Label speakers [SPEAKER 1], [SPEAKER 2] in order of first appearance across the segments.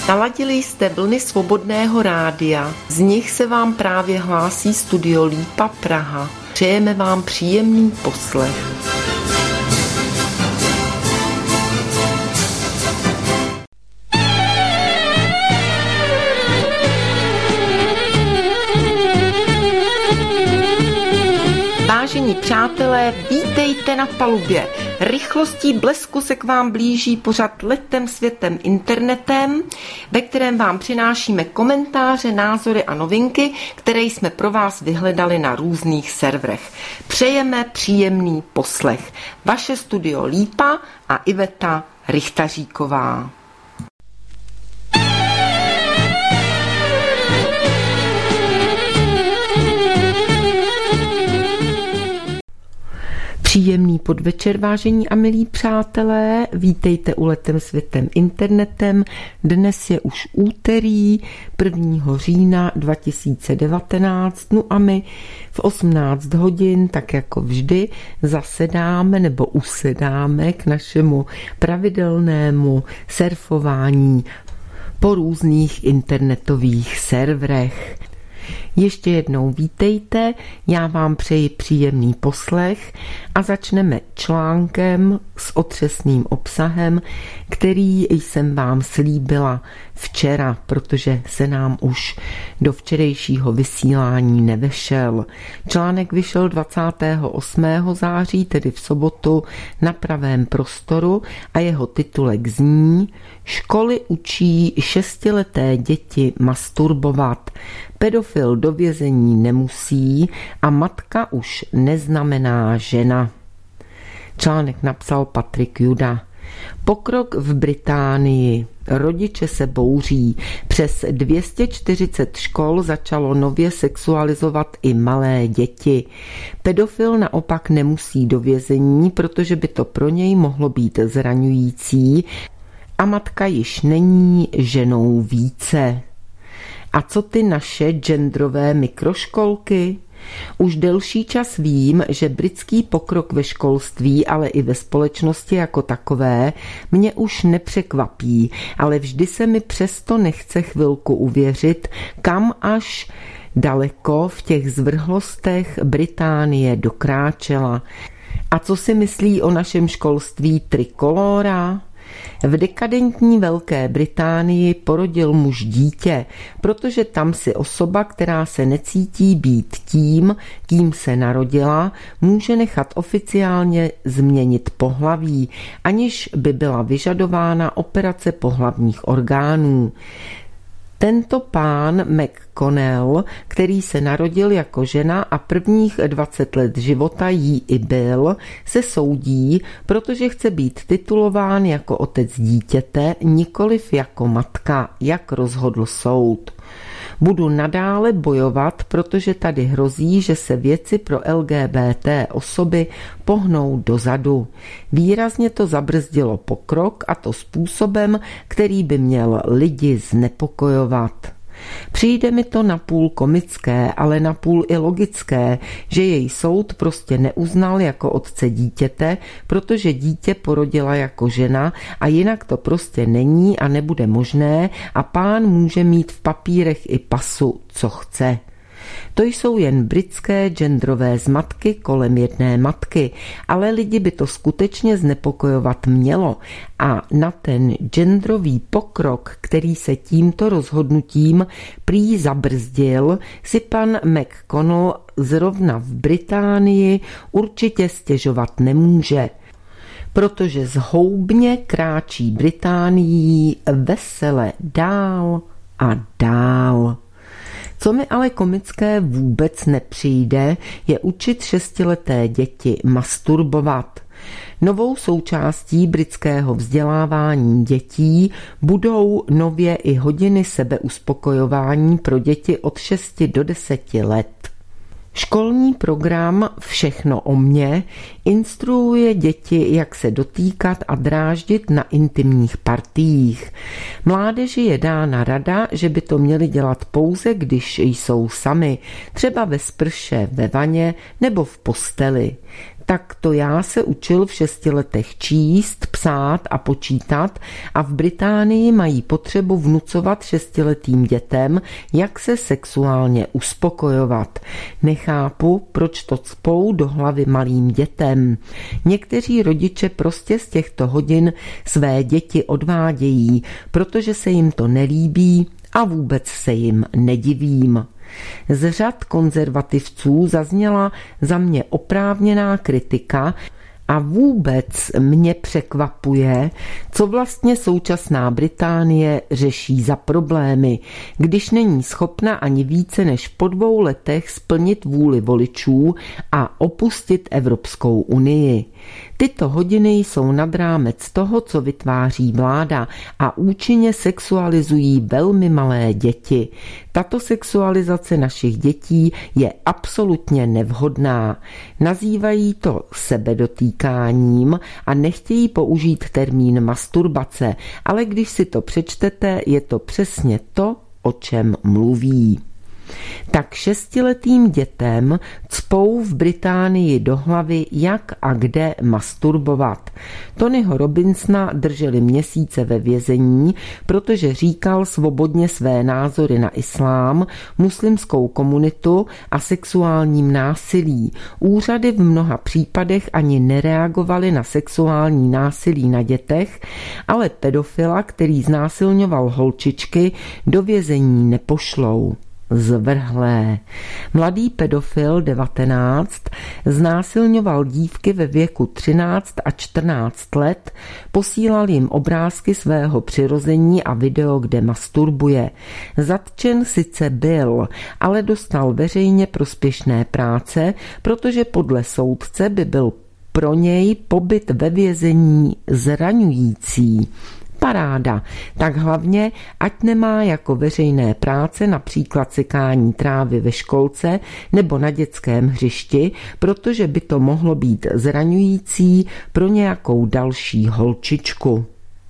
[SPEAKER 1] Naladili jste vlny Svobodného rádia, z nich se vám právě hlásí studio Lípa Praha. Přejeme vám příjemný poslech. Vážení přátelé, vítejte na palubě. Rychlostí blesku se k vám blíží pořad Letem světem internetem, ve kterém vám přinášíme komentáře, názory a novinky, které jsme pro vás vyhledali na různých serverech. Přejeme příjemný poslech. Vaše studio Lípa a Iveta Richtaříková. Příjemný podvečer, vážení a milí přátelé, vítejte u Letem světem internetem. Dnes je už úterý 1. října 2019, no a my v 18 hodin, tak jako vždy, zasedáme nebo usedáme k našemu pravidelnému surfování po různých internetových serverech. Ještě jednou vítejte, já vám přeji příjemný poslech a začneme článkem s otřesným obsahem, který jsem vám slíbila včera, protože se nám už do včerejšího vysílání nevešel. Článek vyšel 28. září, tedy v sobotu, na Pravém prostoru a jeho titulek zní: Školy učí 6leté děti masturbovat. Pedofil do vězení nemusí a matka už neznamená žena. Článek napsal Patrik Juda. Pokrok v Británii. Rodiče se bouří. Přes 240 škol začalo nově sexualizovat i malé děti. Pedofil naopak nemusí do vězení, protože by to pro něj mohlo být zraňující a matka již není ženou více. A co ty naše genderové mikroškolky? Už delší čas vím, že britský pokrok ve školství, ale i ve společnosti jako takové, mě už nepřekvapí, ale vždy se mi přesto nechce chvilku uvěřit, kam až daleko v těch zvrhlostech Británie dokráčela. A co si myslí o našem školství Trikolóra? V dekadentní Velké Británii porodil muž dítě, protože tam si osoba, která se necítí být tím, kým se narodila, může nechat oficiálně změnit pohlaví, aniž by byla vyžadována operace pohlavních orgánů. Tento pán McConnell, který se narodil jako žena a prvních 20 let života jí i byl, se soudí, protože chce být titulován jako otec dítěte, nikoliv jako matka, jak rozhodl soud. Budu nadále bojovat, protože tady hrozí, že se věci pro LGBT osoby pohnou dozadu. Výrazně to zabrzdilo pokrok, a to způsobem, který by měl lidi znepokojovat. Přijde mi to napůl komické, ale napůl i logické, že jej soud prostě neuznal jako otce dítěte, protože dítě porodila jako žena a jinak to prostě není a nebude možné a pán může mít v papírech i pasu, co chce. To jsou jen britské genderové zmatky kolem jedné matky, ale lidi by to skutečně znepokojovat mělo a na ten genderový pokrok, který se tímto rozhodnutím prý zabrzdil, si pan McConnell zrovna v Británii určitě stěžovat nemůže, protože zhoubně kráčí Británií vesele dál a dál. Co mi ale komické vůbec nepřijde, je učit 6leté děti masturbovat. Novou součástí britského vzdělávání dětí budou nově i hodiny sebeuspokojování pro děti od 6 do 10 let. Školní program Všechno o mně instruuje děti, jak se dotýkat a dráždit na intimních partiích. Mládeži je dána rada, že by to měli dělat pouze, když jsou sami, třeba ve sprše, ve vaně nebo v posteli. Tak to já se učil v 6 letech číst, psát a počítat a v Británii mají potřebu vnucovat 6letým dětem, jak se sexuálně uspokojovat. Nechápu, proč to cpou do hlavy malým dětem. Někteří rodiče prostě z těchto hodin své děti odvádějí, protože se jim to nelíbí a vůbec se jim nedivím. Z řad konzervativců zazněla za mě oprávněná kritika a vůbec mě překvapuje, co vlastně současná Británie řeší za problémy, když není schopna ani více než po 2 letech splnit vůli voličů a opustit Evropskou unii. Tyto hodiny jsou nad rámec toho, co vytváří vláda a účinně sexualizují velmi malé děti. Tato sexualizace našich dětí je absolutně nevhodná. Nazývají to sebedotýkáním a nechtějí použít termín masturbace, ale když si to přečtete, je to přesně to, o čem mluví. Tak 6letým dětem cpou v Británii do hlavy, jak a kde masturbovat. Tonyho Robinsona drželi měsíce ve vězení, protože říkal svobodně své názory na islám, muslimskou komunitu a sexuálním násilí. Úřady v mnoha případech ani nereagovaly na sexuální násilí na dětech, ale pedofila, který znásilňoval holčičky, do vězení nepošlou. Zvrhlé. Mladý pedofil 19 znásilňoval dívky ve věku 13 a 14 let, posílal jim obrázky svého přirození a video, kde masturbuje. Zatčen sice byl, ale dostal veřejně prospěšné práce, protože podle soudce by byl pro něj pobyt ve vězení zraňující. Paráda, tak hlavně, ať nemá jako veřejné práce například sekání trávy ve školce nebo na dětském hřišti, protože by to mohlo být zraňující pro nějakou další holčičku.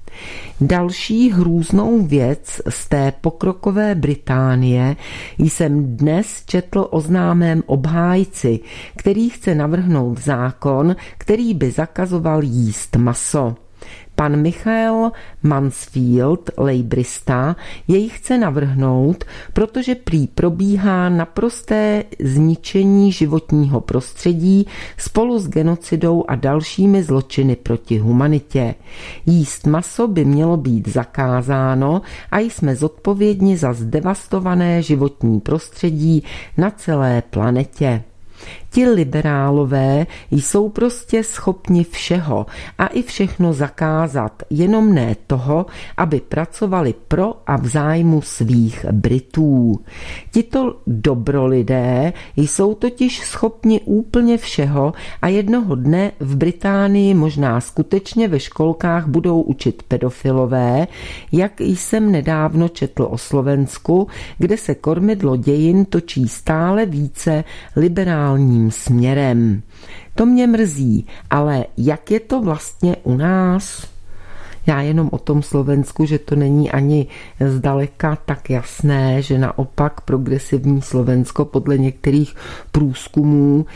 [SPEAKER 1] Další hrůznou věc z té pokrokové Británie jsem dnes četl o známém obhájci, který chce navrhnout zákon, který by zakazoval jíst maso. Pan Michael Mansfield, lejbrista, jej chce navrhnout, protože prý probíhá naprosté zničení životního prostředí spolu s genocidou a dalšími zločiny proti humanitě. Jíst maso by mělo být zakázáno a jsme zodpovědni za zdevastované životní prostředí na celé planetě. Ti liberálové jsou prostě schopni všeho a i všechno zakázat, jenom ne toho, aby pracovali pro a v zájmu svých Britů. Tito dobrolidé jsou totiž schopni úplně všeho a jednoho dne v Británii možná skutečně ve školkách budou učit pedofilové, jak jsem nedávno četl o Slovensku, kde se kormidlo dějin točí stále více liberálním směrem. To mě mrzí, ale jak je to vlastně u nás? Já jenom o tom Slovensku, že to není ani zdaleka tak jasné, že naopak progresivní Slovensko podle některých průzkumů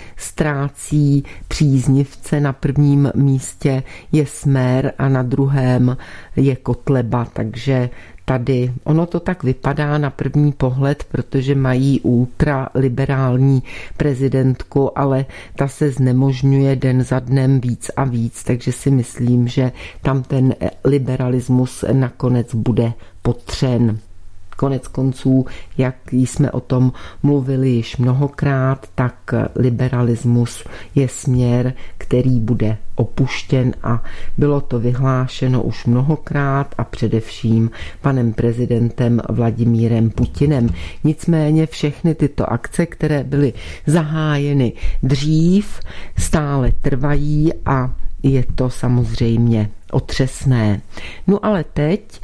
[SPEAKER 1] ztrácí příznivce. Na prvním místě je Smer a na druhém je Kotleba, takže tady ono to tak vypadá na první pohled, protože mají ultraliberální prezidentku, ale ta se znemožňuje den za dnem víc a víc, takže si myslím, že tam ten liberalismus nakonec bude potřen. Konec konců, jak jsme o tom mluvili již mnohokrát, tak liberalismus je směr, který bude opuštěn a bylo to vyhlášeno už mnohokrát a především panem prezidentem Vladimírem Putinem. Nicméně všechny tyto akce, které byly zahájeny dřív, stále trvají a je to samozřejmě otřesné. No ale teď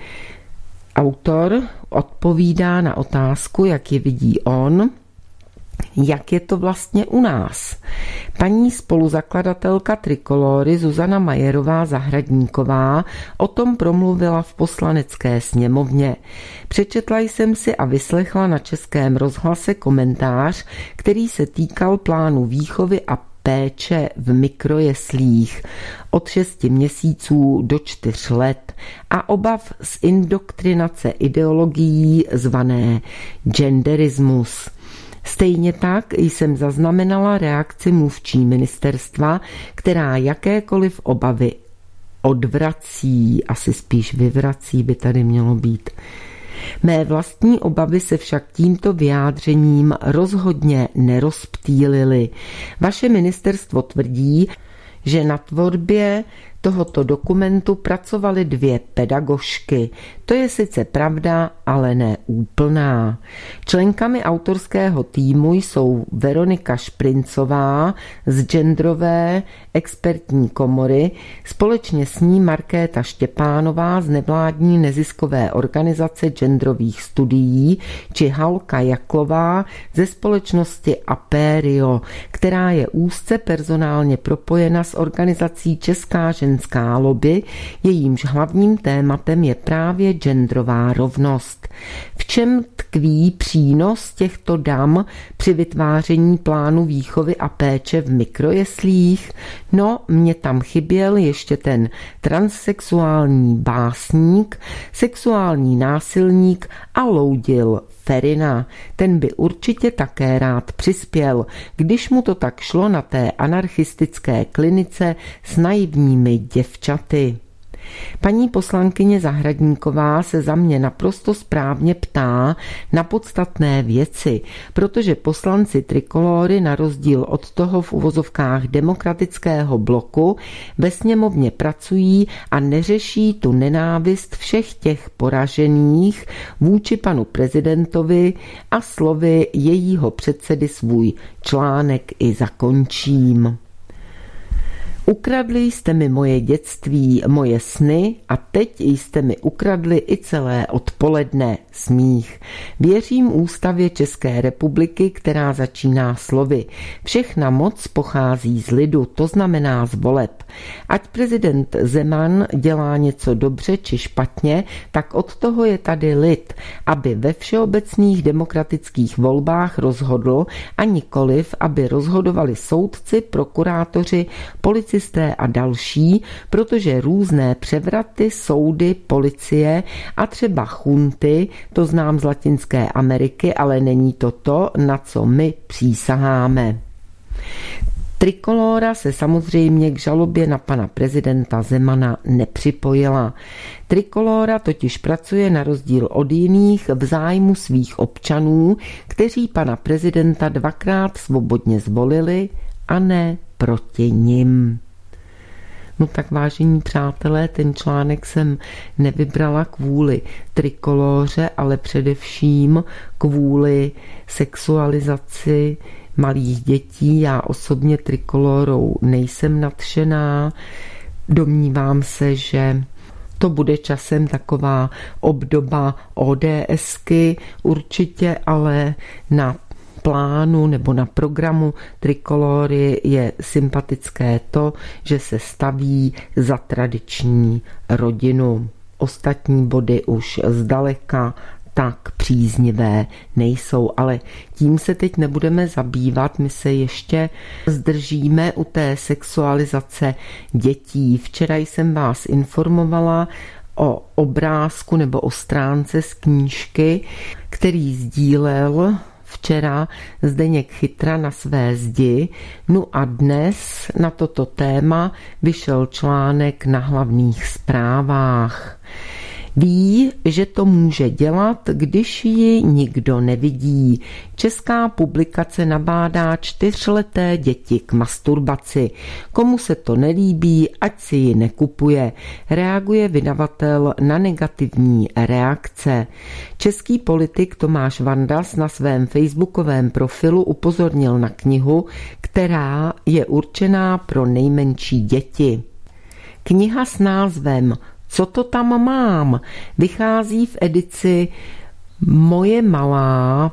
[SPEAKER 1] autor odpovídá na otázku, jak je vidí on, jak je to vlastně u nás. Paní spoluzakladatelka Trikolory Zuzana Majerová Zahradníková o tom promluvila v Poslanecké sněmovně. Přečetla jsem si a vyslechla na Českém rozhlase komentář, který se týkal plánu výchovy a péče v mikrojeslích od 6 měsíců do 4 let a obav z indoktrinace ideologií zvané genderismus. Stejně tak jsem zaznamenala reakci mluvčí ministerstva, která jakékoliv obavy odvrací, asi spíš vyvrací by tady mělo být. Mé vlastní obavy se však tímto vyjádřením rozhodně nerozptýlily. Vaše ministerstvo tvrdí, že na tvorbě tohoto dokumentu pracovaly 2 pedagožky. To je sice pravda, ale ne úplná. Členkami autorského týmu jsou Veronika Šprincová z genderové expertní komory, společně s ní Markéta Štěpánová z nevládní neziskové organizace genderových studií či Halka Jaklová ze společnosti Aperio, která je úzce personálně propojena s organizací Česká ženská lobby, jejímž hlavním tématem je právě genderová rovnost. V čem tkví přínos těchto dam při vytváření plánu výchovy a péče v mikrojeslích? No, mně tam chyběl ještě ten transsexuální básník, sexuální násilník a loudil Ferina. Ten by určitě také rád přispěl, když mu to tak šlo na té anarchistické klinice s naivními děvčaty. Paní poslankyně Zahradníková se za mě naprosto správně ptá na podstatné věci, protože poslanci Trikolory na rozdíl od toho v uvozovkách demokratického bloku ve sněmovně pracují a neřeší tu nenávist všech těch poražených vůči panu prezidentovi a slovy jejího předsedy svůj článek i zakončím. Ukradli jste mi moje dětství, moje sny a teď jste mi ukradli i celé odpoledne smích. Věřím ústavě České republiky, která začíná slovy. Všechna moc pochází z lidu, to znamená z voleb. Ať prezident Zeman dělá něco dobře či špatně, tak od toho je tady lid, aby ve všeobecných demokratických volbách rozhodl a nikoliv, aby rozhodovali soudci, prokurátoři, policisté a další, protože různé převraty, soudy, policie a třeba chunty, to znám z Latinské Ameriky, ale není to to, na co my přísaháme. Trikolóra se samozřejmě k žalobě na pana prezidenta Zemana nepřipojila. Trikolóra totiž pracuje na rozdíl od jiných v zájmu svých občanů, kteří pana prezidenta 2krát svobodně zvolili a ne proti nim. No tak vážení přátelé, ten článek jsem nevybrala kvůli trikolóře, ale především kvůli sexualizaci malých dětí. Já osobně trikolórou nejsem nadšená. Domnívám se, že to bude časem taková obdoba ODSky určitě, ale na plánu nebo na programu Trikolory je sympatické to, že se staví za tradiční rodinu. Ostatní body už zdaleka tak příznivé nejsou, ale tím se teď nebudeme zabývat, my se ještě zdržíme u té sexualizace dětí. Včera jsem vás informovala o obrázku nebo o stránce z knížky, který sdílel včera Zdeněk Chytra na své zdi, no a dnes na toto téma vyšel článek na Hlavních zprávách. Ví, že to může dělat, když ji nikdo nevidí. Česká publikace nabádá 4leté děti k masturbaci. Komu se to nelíbí, ať si ji nekupuje. Reaguje vydavatel na negativní reakce. Český politik Tomáš Vandas na svém facebookovém profilu upozornil na knihu, která je určená pro nejmenší děti. Kniha s názvem Co to tam mám? Vychází v edici Moje malá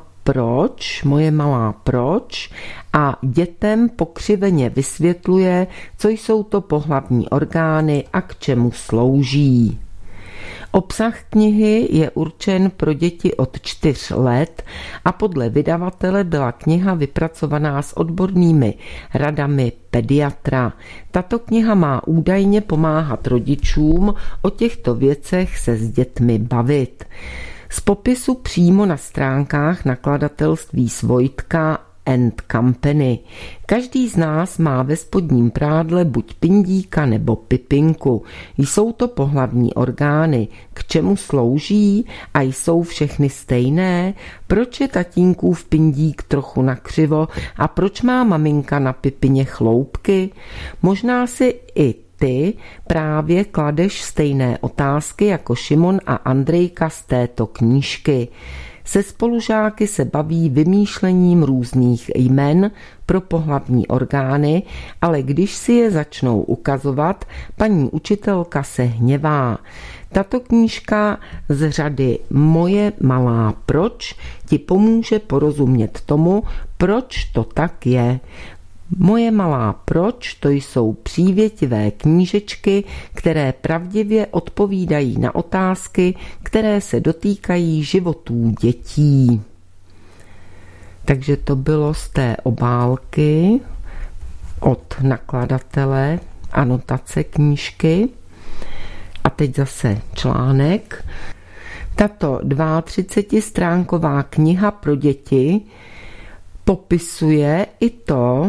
[SPEAKER 1] proč a dětem pokřiveně vysvětluje, co jsou to pohlavní orgány a k čemu slouží. Obsah knihy je určen pro děti od 4 let a podle vydavatele byla kniha vypracovaná s odbornými radami pediatra. Tato kniha má údajně pomáhat rodičům o těchto věcech se s dětmi bavit. Z popisu přímo na stránkách nakladatelství Svojtka and Company. Každý z nás má ve spodním prádle buď pindíka nebo pipinku. Jsou to pohlavní orgány. K čemu slouží a jsou všechny stejné? Proč je tatínkův pindík trochu nakřivo a proč má maminka na pipině chloupky? Možná si i ty právě kladeš stejné otázky jako Šimon a Andrejka z této knížky. Se spolužáky se baví vymýšlením různých jmen pro pohlavní orgány, ale když si je začnou ukazovat, paní učitelka se hněvá. Tato knížka z řady Moje malá proč ti pomůže porozumět tomu, proč to tak je. Moje malá proč, to jsou přívětivé knížečky, které pravdivě odpovídají na otázky, které se dotýkají životů dětí. Takže to bylo z té obálky od nakladatele, anotace knížky. A teď zase článek. Tato 32stránková kniha pro děti popisuje i to,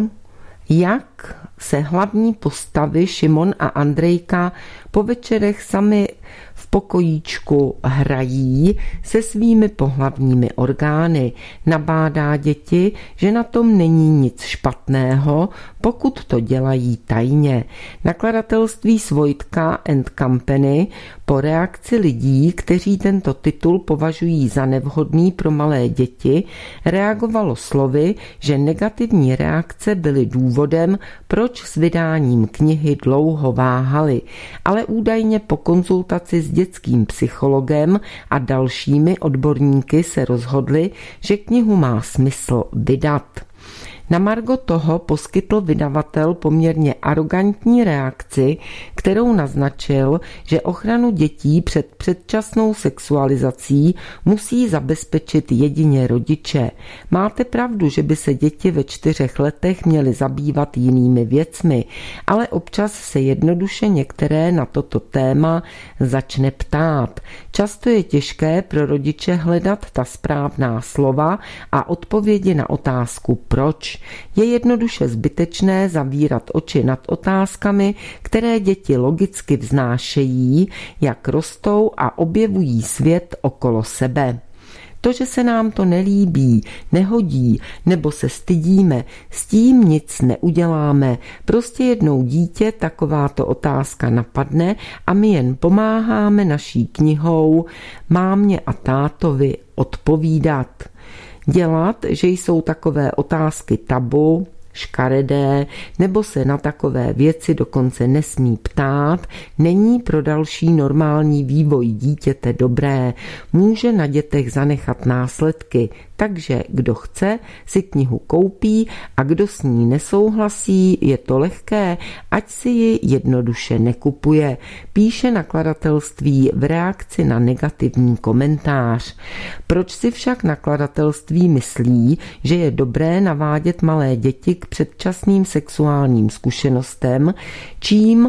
[SPEAKER 1] jak se hlavní postavy Šimon a Andrejka po večerech sami v pokojíčku hrají se svými pohlavními orgány. Nabádá děti, že na tom není nic špatného, pokud to dělají tajně. Nakladatelství Svojtka and Company po reakci lidí, kteří tento titul považují za nevhodný pro malé děti, reagovalo slovy, že negativní reakce byly důvodem, proč s vydáním knihy dlouho váhali, ale údajně po konzultaci s dětským psychologem a dalšími odborníky se rozhodli, že knihu má smysl vydat. Na margo toho poskytl vydavatel poměrně arogantní reakci, kterou naznačil, že ochranu dětí před předčasnou sexualizací musí zabezpečit jedině rodiče. Máte pravdu, že by se děti ve 4 letech měly zabývat jinými věcmi, ale občas se jednoduše některé na toto téma začne ptát. Často je těžké pro rodiče hledat ta správná slova a odpovědi na otázku proč. Je jednoduše zbytečné zavírat oči nad otázkami, které děti logicky vznášejí, jak rostou a objevují svět okolo sebe. To, že se nám to nelíbí, nehodí nebo se stydíme, s tím nic neuděláme. Prostě jednou dítě takováto otázka napadne a my jen pomáháme naší knihou mámě a tátovi odpovídat. Dělat, že jsou takové otázky tabu, škaredé, nebo se na takové věci dokonce nesmí ptát, není pro další normální vývoj dítěte dobré, může na dětech zanechat následky, takže kdo chce, si knihu koupí a kdo s ní nesouhlasí, je to lehké, ať si ji jednoduše nekupuje, píše nakladatelství v reakci na negativní komentář. Proč si však nakladatelství myslí, že je dobré navádět malé děti k předčasným sexuálním zkušenostem, čímž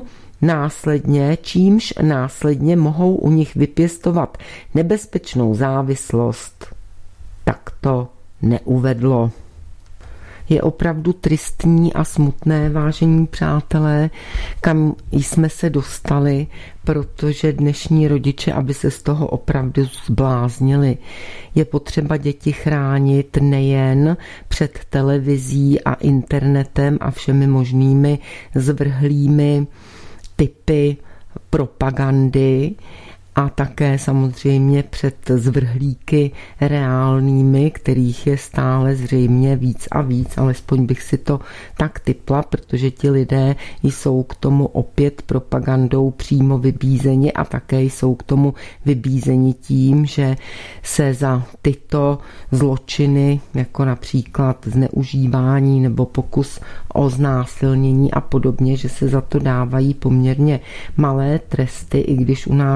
[SPEAKER 1] následně mohou u nich vypěstovat nebezpečnou závislost? Tak to neuvedlo. Je opravdu tristní a smutné, vážení přátelé, kam jsme se dostali, protože dnešní rodiče, aby se z toho opravdu zbláznili. Je potřeba děti chránit nejen před televizí a internetem a všemi možnými zvrhlými typy propagandy, a také samozřejmě před zvrhlíky reálnými, kterých je stále zřejmě víc a víc, alespoň bych si to tak tipla, protože ti lidé jsou k tomu opět propagandou přímo vybízeni a také jsou k tomu vybízeni tím, že se za tyto zločiny, jako například zneužívání nebo pokus o znásilnění a podobně, že se za to dávají poměrně malé tresty, i když u nás ještě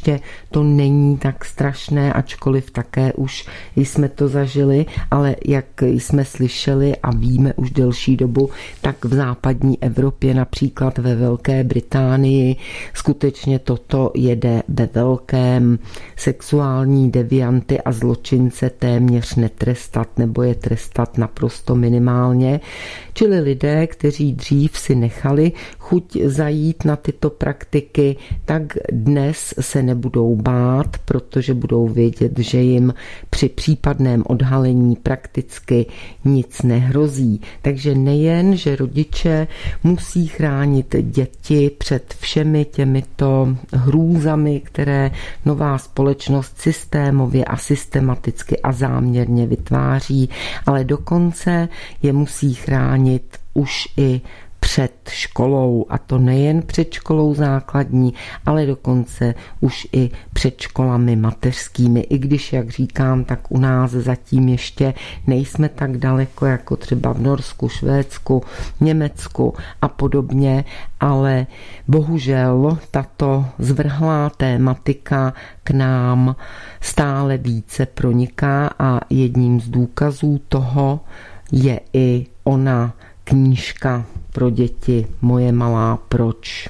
[SPEAKER 1] ještě to není tak strašné, ačkoliv také už jsme to zažili, ale jak jsme slyšeli a víme už delší dobu, tak v západní Evropě, například ve Velké Británii, skutečně toto jede ve velkém. Sexuální devianty a zločince téměř netrestat nebo je trestat naprosto minimálně. Čili lidé, kteří dřív si nechali chuť zajít na tyto praktiky, tak dnes se nebudou bát, protože budou vědět, že jim při případném odhalení prakticky nic nehrozí. Takže nejen, že rodiče musí chránit děti před všemi těmito hrůzami, které nová společnost systémově a systematicky a záměrně vytváří, ale dokonce je musí chránit už i před školou, a to nejen před školou základní, ale dokonce už i před školami mateřskými, i když, jak říkám, tak u nás zatím ještě nejsme tak daleko jako třeba v Norsku, Švédsku, Německu a podobně, ale bohužel tato zvrhlá tématika k nám stále více proniká a jedním z důkazů toho je i ona knížka pro děti Moje malá proč.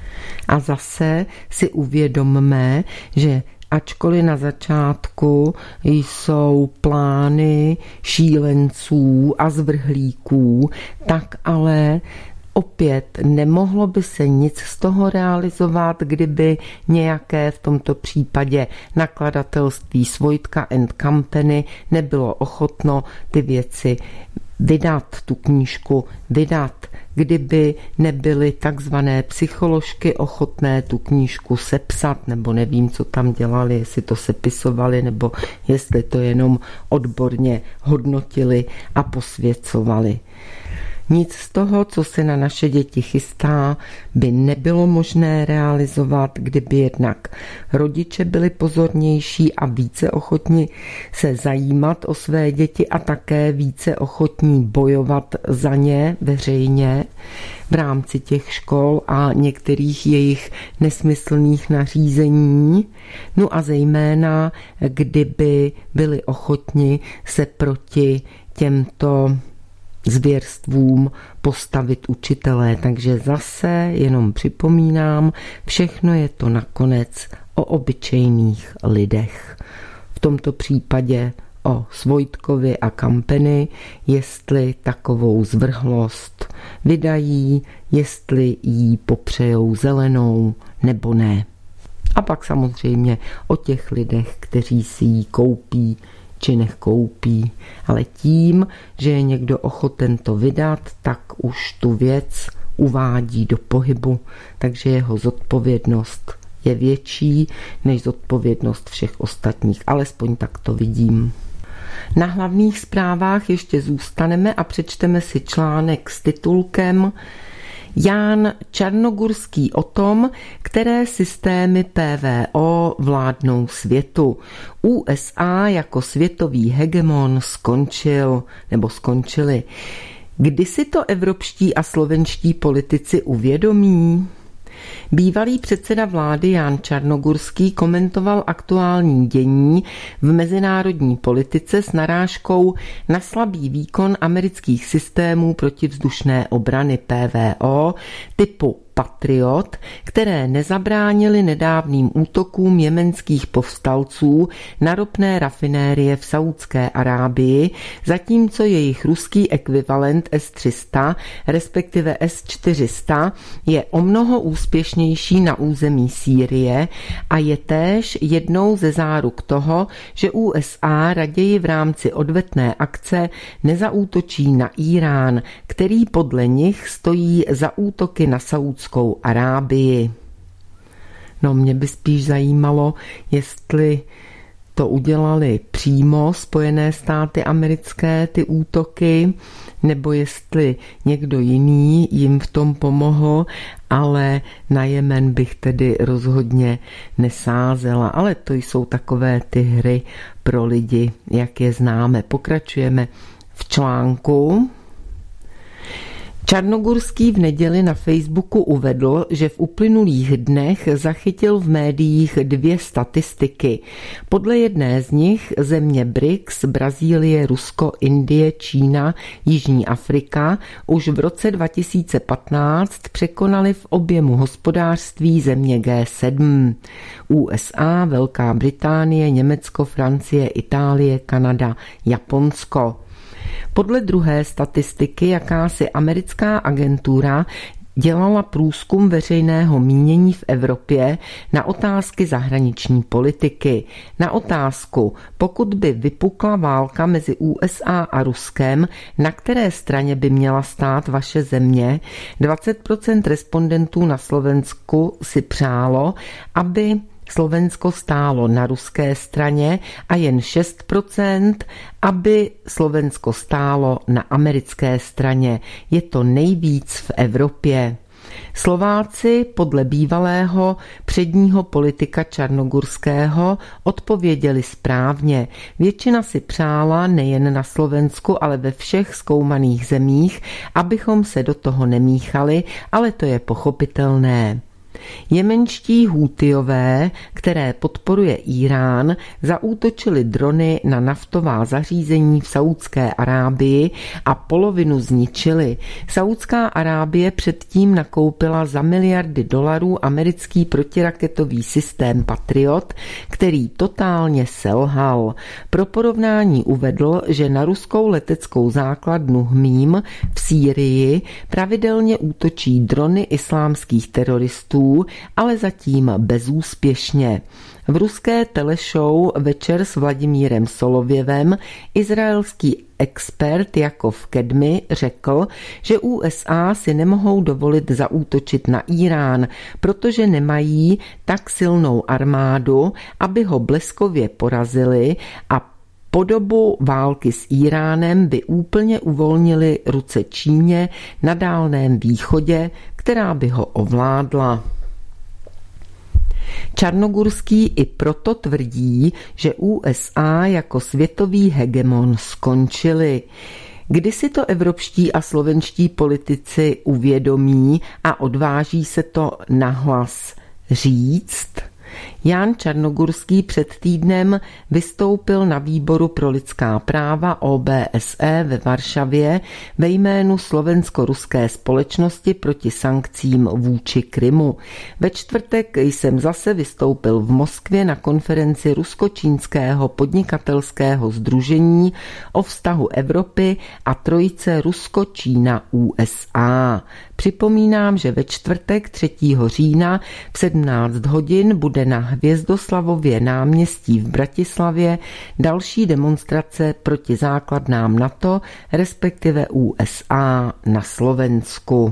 [SPEAKER 1] A zase si uvědomme, že ačkoliv na začátku jsou plány šílenců a zvrhlíků, tak ale opět nemohlo by se nic z toho realizovat, kdyby nějaké, v tomto případě nakladatelství Svojtka & Company, nebylo ochotno ty věci vydat, tu knížku vydat, kdyby nebyly takzvané psycholožky ochotné tu knížku sepsat, nebo nevím, co tam dělali, jestli to sepisovali, nebo jestli to jenom odborně hodnotili a posvěcovali. Nic z toho, co se na naše děti chystá, by nebylo možné realizovat, kdyby jednak rodiče byli pozornější a více ochotni se zajímat o své děti a také více ochotní bojovat za ně veřejně v rámci těch škol a některých jejich nesmyslných nařízení. No a zejména, kdyby byli ochotni se proti těmto zvěrstvům postavit učitelé. Takže zase jenom připomínám, všechno je to nakonec o obyčejných lidech. V tomto případě o Svojtkovi a Company, jestli takovou zvrhlost vydají, jestli jí popřejou zelenou nebo ne. A pak samozřejmě o těch lidech, kteří si ji koupí či nekoupí, ale tím, že je někdo ochoten to vydat, tak už tu věc uvádí do pohybu, takže jeho zodpovědnost je větší než zodpovědnost všech ostatních, alespoň tak to vidím. Na hlavních zprávách ještě zůstaneme a přečteme si článek s titulkem Ján Čarnogurský o tom, které systémy PVO vládnou světu. USA jako světový hegemon skončili. Kdy si to evropští a slovenští politici uvědomí? Bývalý předseda vlády Ján Čarnogurský komentoval aktuální dění v mezinárodní politice s narážkou na slabý výkon amerických systémů protivzdušné obrany PVO typu Patriot, které nezabránily nedávným útokům jemenských povstalců na ropné rafinérie v Saúdské Arábii, zatímco jejich ruský ekvivalent S-300, respektive S-400, je o mnoho úspěšnější na území Sýrie a je též jednou ze záruk toho, že USA raději v rámci odvetné akce nezaútočí na Irán, který podle nich stojí za útoky na Saúdskou Arábii. No, mě by spíš zajímalo, jestli to udělali přímo Spojené státy americké, ty útoky, nebo jestli někdo jiný jim v tom pomohl, ale na Jemen bych tedy rozhodně nesázela. Ale to jsou takové ty hry pro lidi, jak je známe. Pokračujeme v článku. Čarnogurský v neděli na Facebooku uvedl, že v uplynulých dnech zachytil v médiích 2 statistiky. Podle jedné z nich země BRICS, Brazílie, Rusko, Indie, Čína, Jižní Afrika už v roce 2015 překonaly v objemu hospodářství země G7. USA, Velká Británie, Německo, Francie, Itálie, Kanada, Japonsko. Podle druhé statistiky jakási americká agentura dělala průzkum veřejného mínění v Evropě na otázky zahraniční politiky. Na otázku, pokud by vypukla válka mezi USA a Ruskem, na které straně by měla stát vaše země, 20% respondentů na Slovensku si přálo, aby Slovensko stálo na ruské straně a jen 6%, aby Slovensko stálo na americké straně. Je to nejvíc v Evropě. Slováci podle bývalého předního politika Čarnogurského odpověděli správně. Většina si přála nejen na Slovensku, ale ve všech zkoumaných zemích, abychom se do toho nemíchali, ale to je pochopitelné. Jemenští Hútiové, které podporuje Írán, zaútočili drony na naftová zařízení v Saúdské Arábii a polovinu zničili. Saúdská Arábie předtím nakoupila za miliardy dolarů americký protiraketový systém Patriot, který totálně selhal. Pro porovnání uvedl, že na ruskou leteckou základnu Hmím v Sýrii pravidelně útočí drony islámských teroristů, ale zatím bezúspěšně. V ruské teleshow Večer s Vladimírem Solověvem izraelský expert Jakov Kedmi řekl, že USA si nemohou dovolit zaútočit na Írán, protože nemají tak silnou armádu, aby ho bleskově porazili, a po dobu války s Íránem by úplně uvolnili ruce Číně na Dálném východě, která by ho ovládla. Čarnogurský i proto tvrdí, že USA jako světový hegemon skončili. Kdy si to evropští a slovenští politici uvědomí a odváží se to nahlas říct? Jan Čarnogurský před týdnem vystoupil na výboru pro lidská práva OBSE ve Varšavě ve jménu slovensko-ruské společnosti proti sankcím vůči Krymu. Ve čtvrtek jsem zase vystoupil v Moskvě na konferenci rusko-čínského podnikatelského sdružení o vztahu Evropy a trojice Rusko-Čína-USA. Připomínám, že ve čtvrtek 3. října v 17 hodin bude na Hvězdoslavově náměstí v Bratislavě další demonstrace proti základnám NATO, respektive USA na Slovensku.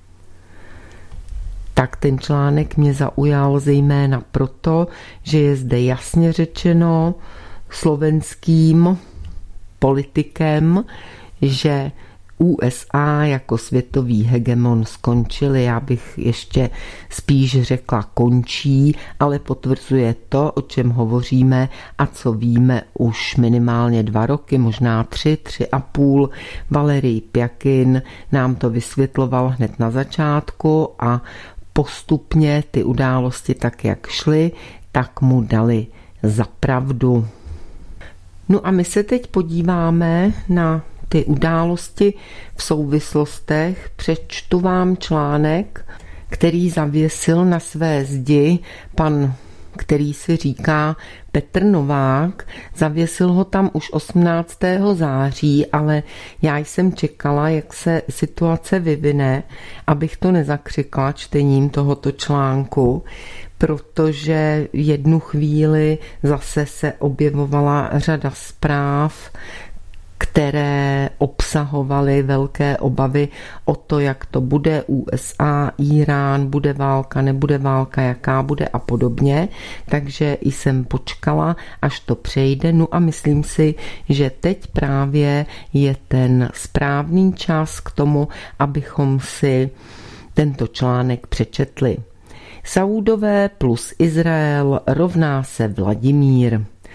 [SPEAKER 1] Tak ten článek mě zaujal zejména proto, že je zde jasně řečeno slovenským politikem, že USA jako světový hegemon skončili. Já bych ještě spíš řekla končí, ale potvrzuje to, o čem hovoříme a co víme už minimálně 2 roky, možná 3,5. Valerij Pjakin nám to vysvětloval hned na začátku a postupně ty události tak, jak šly, tak mu dali za pravdu. No a my se teď podíváme na ty události v souvislostech. Přečtu vám článek, který zavěsil na své zdi pan, který si říká Petr Novák. Zavěsil ho tam už 18. září, ale já jsem čekala, jak se situace vyvine, abych to nezakřikla čtením tohoto článku, protože jednu chvíli zase se objevovala řada zpráv, které obsahovaly velké obavy o to, jak to bude USA, Írán, bude válka, nebude válka, jaká bude a podobně. Takže jsem počkala, až to přejde. No a myslím si, že teď právě je ten správný čas k tomu, abychom si tento článek přečetli. Saúdové plus Izrael rovná se Vladimír.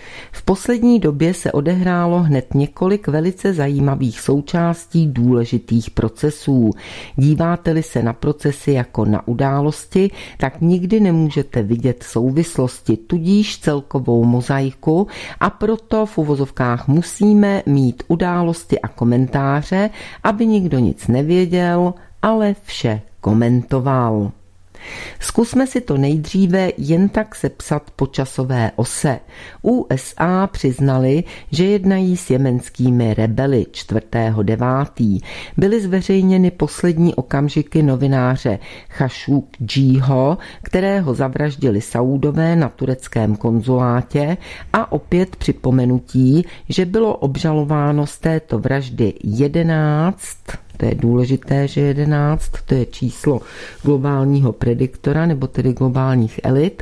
[SPEAKER 1] V poslední době se odehrálo hned několik velice zajímavých součástí důležitých procesů. Díváte-li se na procesy jako na události, tak nikdy nemůžete vidět souvislosti, tudíž celkovou mozaiku, a proto v uvozovkách musíme mít události a komentáře, aby nikdo nic nevěděl, ale vše komentoval. Zkusme si to nejdříve jen tak sepsat po časové ose. USA přiznali, že jednají s jemenskými rebeli 4.9. Byly zveřejněny poslední okamžiky novináře Chašukdžího, kterého zavraždili Saúdové na tureckém konzulátě, a opět připomenutí, že bylo obžalováno z této vraždy 11, to je důležité, že 11, to je číslo globálního prediktora, nebo tedy globálních elit,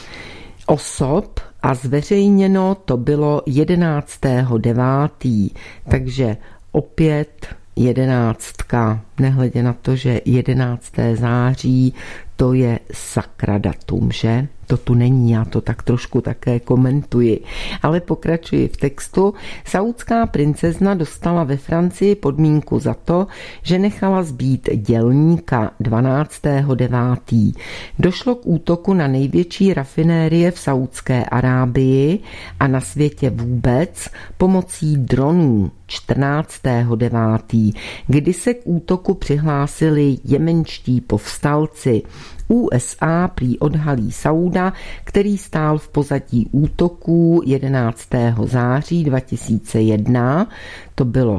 [SPEAKER 1] osob, a zveřejněno to bylo 11.9. Takže opět 11, nehledě na to, že 11. září to je sakra datum, že? To tu není, já to tak trošku také komentuji. Ale pokračuji v textu. Saúdská princezna dostala ve Francii podmínku za to, že nechala zbít dělníka 12.9. Došlo k útoku na největší rafinérie v Saúdské Arábii a na světě vůbec pomocí dronů 14.9., kdy se k útoku přihlásili jemenští povstalci. USA prý odhalí Saúda, který stál v pozadí útoků 11. září 2001, to bylo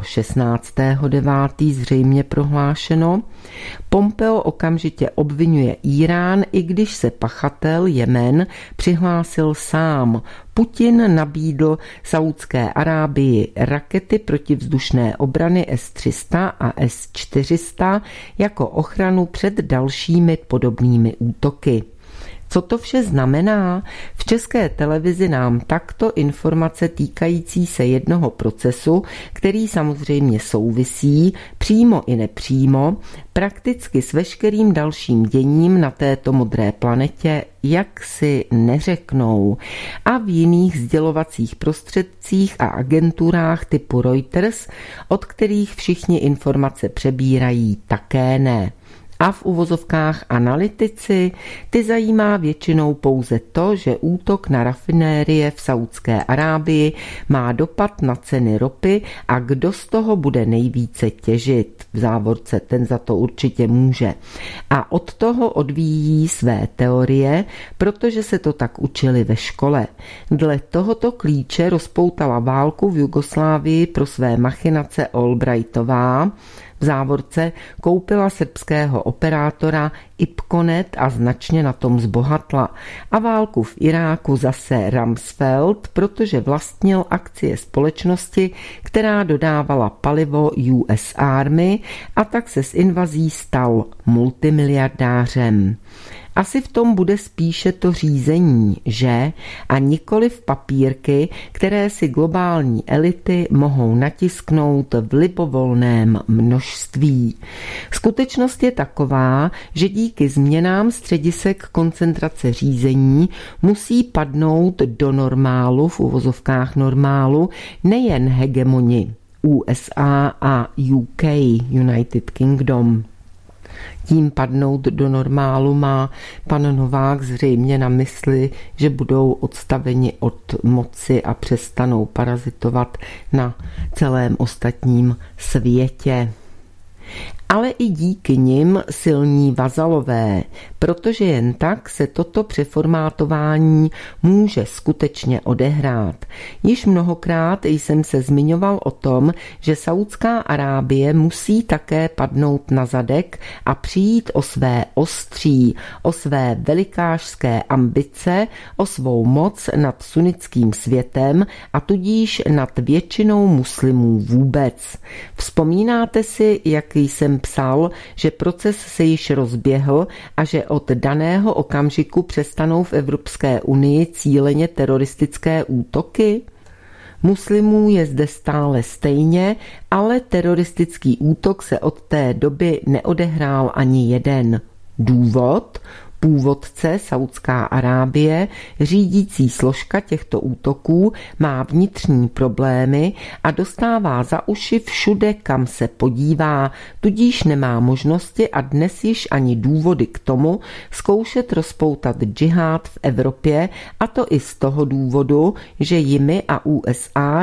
[SPEAKER 1] 16.9. zřejmě prohlášeno. Pompeo okamžitě obvinuje Írán, i když se pachatel Jemen přihlásil sám. Putin nabídl Saúdské Arábii rakety protivzdušné obrany S-300 a S-400 jako ochranu před dalšími podobnými útoky. Co to vše znamená? V České televizi nám takto informace týkající se jednoho procesu, který samozřejmě souvisí přímo i nepřímo, prakticky s veškerým dalším děním na této modré planetě, jak si neřeknou. A v jiných sdělovacích prostředcích a agenturách typu Reuters, od kterých všichni informace přebírají, také ne. A v uvozovkách analytici, ty zajímá většinou pouze to, že útok na rafinérie v Saúdské Arábii má dopad na ceny ropy a kdo z toho bude nejvíce těžit. V závorce ten za to určitě může. A od toho odvíjí své teorie, protože se to tak učili ve škole. Dle tohoto klíče rozpoutala válku v Jugoslávii pro své machinace Albrightová, v závorce koupila srbského operátora Ipconet a značně na tom zbohatla. A válku v Iráku zase Rumsfeld, protože vlastnil akcie společnosti, která dodávala palivo US Army, a tak se s invazí stal multimiliardářem. Asi v tom bude spíše to řízení, že? A nikoliv papírky, které si globální elity mohou natisknout v libovolném množství. Skutečnost je taková, že díky změnám středisek koncentrace řízení musí padnout do normálu, v uvozovkách normálu, nejen hegemoni USA a UK, United Kingdom. Tím padnout do normálu má pan Novák zřejmě na mysli, že budou odstaveni od moci a přestanou parazitovat na celém ostatním světě. Ale i díky nim silní vazalové, protože jen tak se toto přeformátování může skutečně odehrát. Již mnohokrát jsem se zmiňoval o tom, že Saúdská Arábie musí také padnout na zadek a přijít o své ostří, o své velikášské ambice, o svou moc nad sunnickým světem a tudíž nad většinou muslimů vůbec. Vzpomínáte si, jak jsem psal, že proces se již rozběhl a že od daného okamžiku přestanou v Evropské unii cíleně teroristické útoky? Muslimů je zde stále stejně, ale teroristický útok se od té doby neodehrál ani jeden. Důvod? Původce Saudská Arábie, řídící složka těchto útoků, má vnitřní problémy a dostává za uši všude, kam se podívá, tudíž nemá možnosti a dnes již ani důvody k tomu zkoušet rozpoutat džihád v Evropě, a to i z toho důvodu, že jimi a USA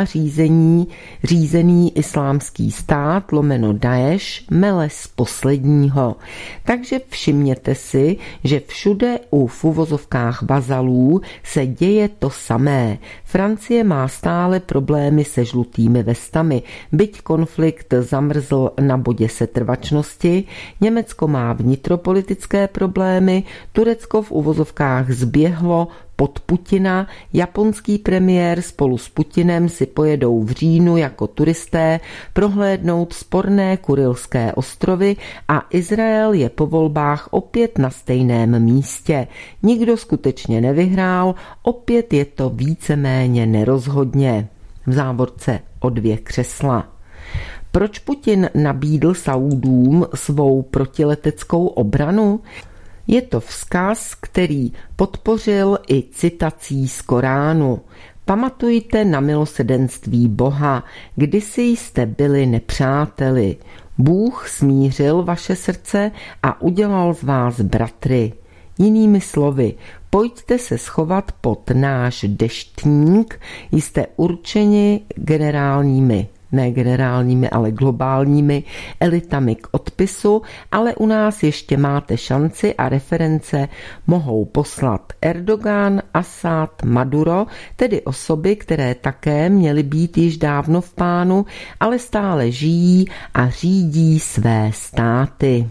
[SPEAKER 1] řízený islámský stát lomeno Daeš mele z posledního. Takže všimněte si, že všude v uvozovkách vazalů se děje to samé. Francie má stále problémy se žlutými vestami, byť konflikt zamrzl na bodě setrvačnosti, Německo má vnitropolitické problémy, Turecko v uvozovkách zběhlo pod Putina, japonský premiér spolu s Putinem si pojedou v říjnu jako turisté prohlédnout sporné Kurilské ostrovy a Izrael je po volbách opět na stejném místě. Nikdo skutečně nevyhrál, opět je to víceméně nerozhodně. V závorce o 2 křesla. Proč Putin nabídl Saúdům svou protileteckou obranu? Je to vzkaz, který podpořil i citací z Koránu. Pamatujte na milosrdenství Boha, kdysi jste byli nepřáteli. Bůh smířil vaše srdce a udělal z vás bratry. Jinými slovy, pojďte se schovat pod náš deštník, jste určeni ne generálními, ale globálními elitami k odpisu, ale u nás ještě máte šanci a reference mohou poslat Erdogan, Asad, Maduro, tedy osoby, které také měly být již dávno v pánu, ale stále žijí a řídí své státy.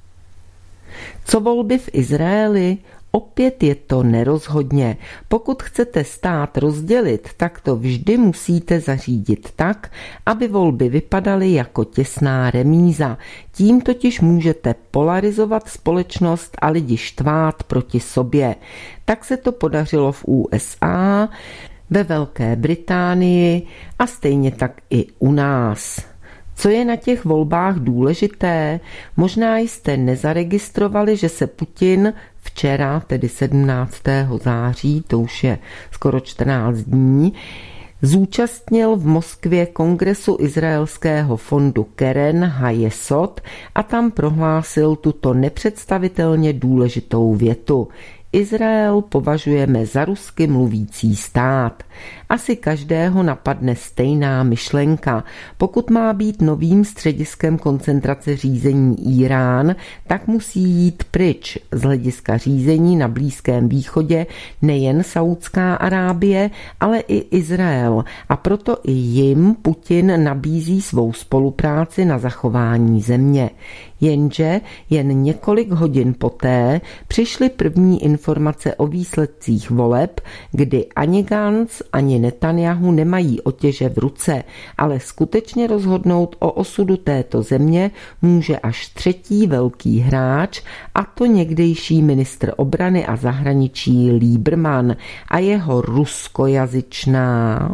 [SPEAKER 1] Co volby v Izraeli? Opět je to nerozhodně. Pokud chcete stát rozdělit, tak to vždy musíte zařídit tak, aby volby vypadaly jako těsná remíza. Tím totiž můžete polarizovat společnost a lidi štvát proti sobě. Tak se to podařilo v USA, ve Velké Británii a stejně tak i u nás. Co je na těch volbách důležité? Možná jste nezaregistrovali, že se Putin včera, tedy 17. září, to už je skoro 14 dní, zúčastnil v Moskvě kongresu izraelského fondu Keren HaYesod a tam prohlásil tuto nepředstavitelně důležitou větu. Izrael považujeme za rusky mluvící stát. Asi každého napadne stejná myšlenka. Pokud má být novým střediskem koncentrace řízení Irán, tak musí jít pryč z hlediska řízení na Blízkém východě nejen Saudská Arábie, ale i Izrael. A proto i jim Putin nabízí svou spolupráci na zachování země. Jenže jen několik hodin poté přišly první informace o výsledcích voleb, kdy ani Gantz, ani Netanjahu nemají otěže v ruce, ale skutečně rozhodnout o osudu této země může až třetí velký hráč, a to někdejší ministr obrany a zahraničí Lieberman a jeho ruskojazyčná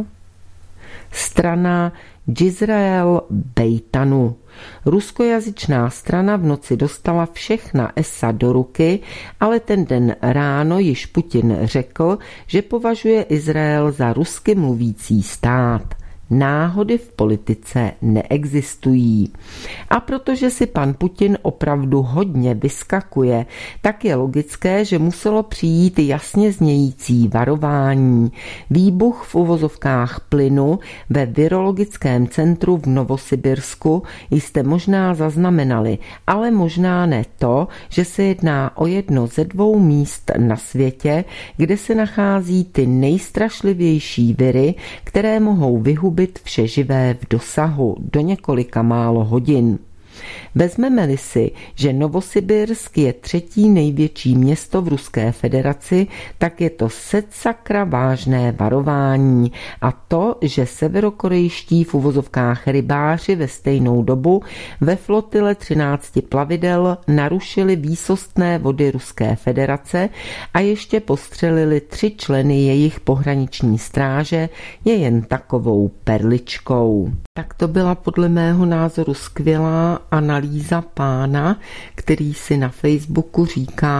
[SPEAKER 1] strana Jisrael Bejtanu. Ruskojazyčná strana v noci dostala všechna esa do ruky, ale ten den ráno již Putin řekl, že považuje Izrael za rusky mluvící stát. Náhody v politice neexistují. A protože si pan Putin opravdu hodně vyskakuje, tak je logické, že muselo přijít jasně znějící varování. Výbuch v uvozovkách plynu ve virologickém centru v Novosibirsku jste možná zaznamenali, ale možná ne to, že se jedná o jedno ze 2 míst na světě, kde se nachází ty nejstrašlivější viry, které mohou vyhubit vše živé v dosahu do několika málo hodin. Vezmeme-li si, že Novosibirsk je 3. největší město v Ruské federaci, tak je to sedsakra vážné varování. A to, že severokorejští v uvozovkách rybáři ve stejnou dobu ve flotile 13 plavidel narušili výsostné vody Ruské federace a ještě postřelili 3 členy jejich pohraniční stráže, je jen takovou perličkou. Tak to byla podle mého názoru skvělá analýza pána, který si na Facebooku říká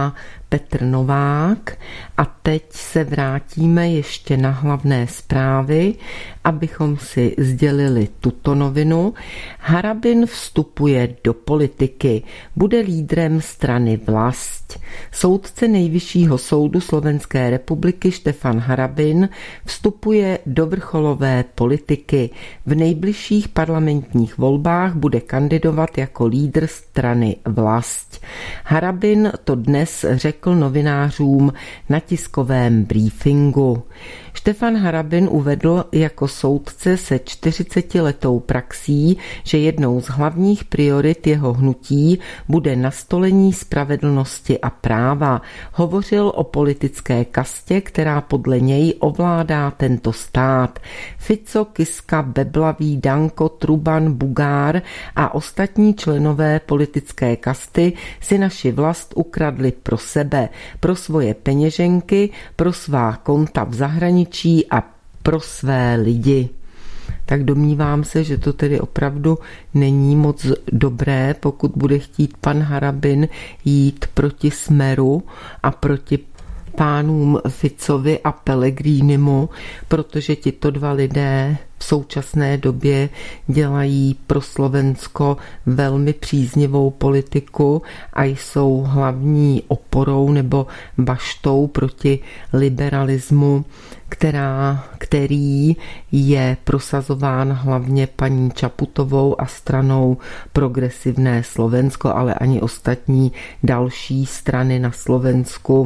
[SPEAKER 1] Petr Novák a teď se vrátíme ještě na hlavné zprávy, abychom si sdělili tuto novinu. Harabin vstupuje do politiky, bude lídrem strany Vlast. Soudce Nejvyššího soudu Slovenské republiky Štefan Harabin vstupuje do vrcholové politiky. V nejbližších parlamentních volbách bude kandidovat jako lídr strany Vlast. Harabin to dnes řekl novinářům na tiskovém briefingu. Štefan Harabin uvedl jako soudce se 40letou praxí, že jednou z hlavních priorit jeho hnutí bude nastolení spravedlnosti a práva. Hovořil o politické kastě, která podle něj ovládá tento stát. Fico, Kiska, Beblavý, Danko, Truban, Bugár a ostatní členové politické kasty si naši vlast ukradli pro sebe, pro svoje peněženky, pro svá konta v zahraničí a pro své lidi. Tak domnívám se, že to tedy opravdu není moc dobré, pokud bude chtít pan Harabin jít proti Smeru a proti pánům Ficovi a Pellegrinimu, protože tito dva lidé v současné době dělají pro Slovensko velmi příznivou politiku a jsou hlavní oporou nebo baštou proti liberalismu, který je prosazován hlavně paní Čaputovou a stranou Progresivné Slovensko, ale ani ostatní další strany na Slovensku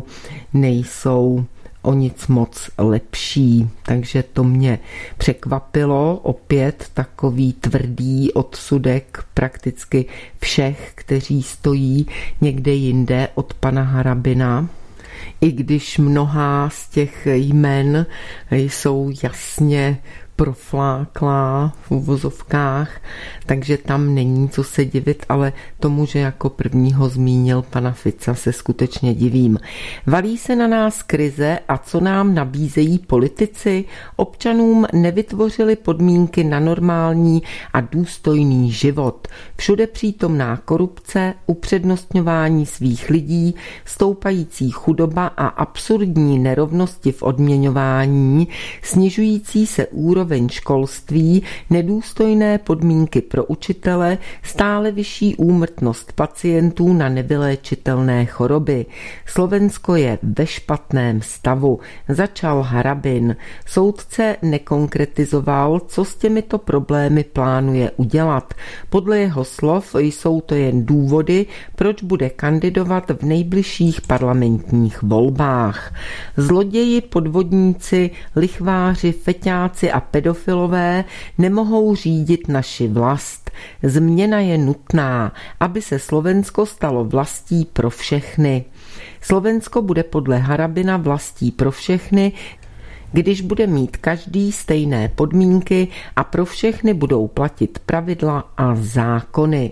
[SPEAKER 1] nejsou o nic moc lepší. Takže to mě překvapilo. Opět takový tvrdý odsudek prakticky všech, kteří stojí někde jinde od pana Harabina. I když mnohá z těch jmen jsou jasně profláklá v uvozovkách, takže tam není co se divit, ale tomu, že jako prvního zmínil pana Fica, se skutečně divím. Valí se na nás krize a co nám nabízejí politici? Občanům nevytvořili podmínky na normální a důstojný život. Všude přítomná korupce, upřednostňování svých lidí, stoupající chudoba a absurdní nerovnosti v odměňování, snižující se úroveň školství, nedůstojné podmínky pro učitele, stále vyšší úmrtnost pacientů na nevyléčitelné choroby. Slovensko je ve špatném stavu, začal Harabin. Soudce nekonkretizoval, co s těmito problémy plánuje udělat. Podle jeho slov jsou to jen důvody, proč bude kandidovat v nejbližších parlamentních volbách. Zloději, podvodníci, lichváři, feťáci a pedofilové nemohou řídit naši vlast. Změna je nutná, aby se Slovensko stalo vlastí pro všechny. Slovensko bude podle Harabina vlastí pro všechny, když bude mít každý stejné podmínky a pro všechny budou platit pravidla a zákony.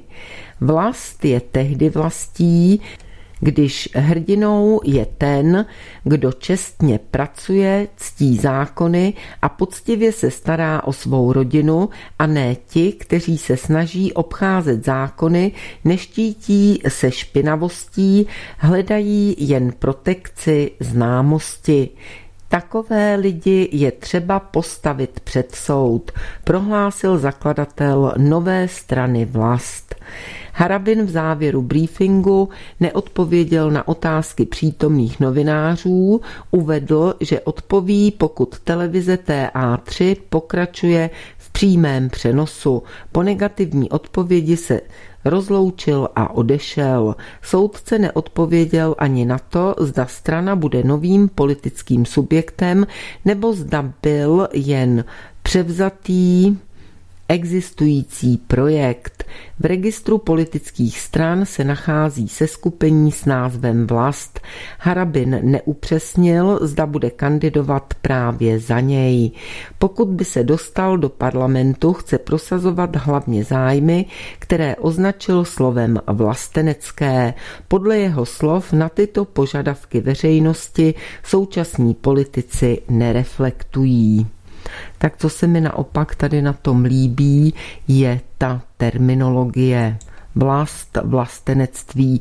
[SPEAKER 1] Vlast je tehdy vlastí, když hrdinou je ten, kdo čestně pracuje, ctí zákony a poctivě se stará o svou rodinu, a ne ti, kteří se snaží obcházet zákony, neštítí se špinavostí, hledají jen protekci známosti. Takové lidi je třeba postavit před soud, prohlásil zakladatel nové strany Vlast. Harabin v závěru briefingu neodpověděl na otázky přítomných novinářů, uvedl, že odpoví, pokud televize TA3 pokračuje v přímém přenosu. Po negativní odpovědi se rozloučil a odešel. Soudce neodpověděl ani na to, zda strana bude novým politickým subjektem, nebo zda byl jen převzatý existující projekt. V registru politických stran se nachází seskupení s názvem Vlast. Harabin neupřesnil, zda bude kandidovat právě za něj. Pokud by se dostal do parlamentu, chce prosazovat hlavně zájmy, které označil slovem vlastenecké. Podle jeho slov na tyto požadavky veřejnosti současní politici nereflektují. Tak co se mi naopak tady na tom líbí, je ta terminologie. Vlast, vlastenectví,